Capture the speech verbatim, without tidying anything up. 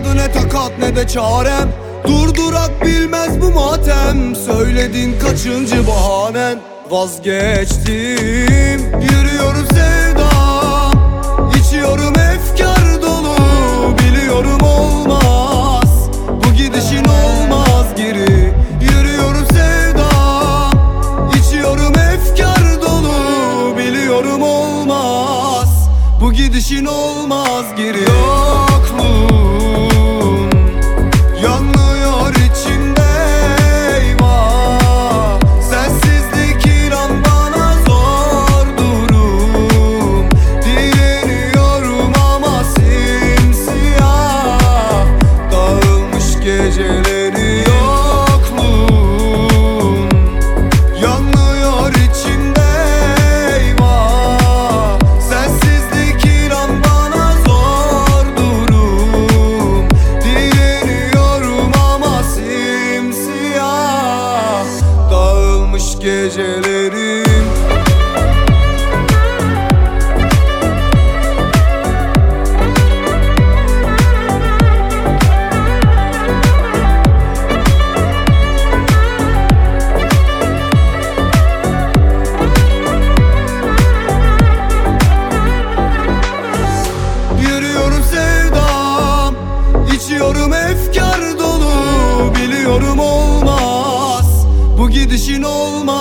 kalmadı ne takat ne de çarem. Durdurak bilmez bu matem. Söyledin kaçıncı bahanen? Vazgeçtim, yürüyorum sevdam. İçiyorum efkar dolu, biliyorum olmaz. Bu gidişin olmaz geri. Yürüyorum sevdam, içiyorum efkar dolu, biliyorum olmaz. Bu gidişin olmaz geri. Yokluğun yanmıyor içimde, eyvah. Sensizlik inan bana zor durum. Direniyorum ama simsiyah dağılmış geceleri. Yokluğun yanmıyor içimde, eyvah. Sensizlik inan bana zor durum. Direniyorum ama simsiyah dağılmış gecelerim. Yürüyorum sevdam, içiyorum efkar dolu, biliyorum olmaz. Bu gidişin olmaz.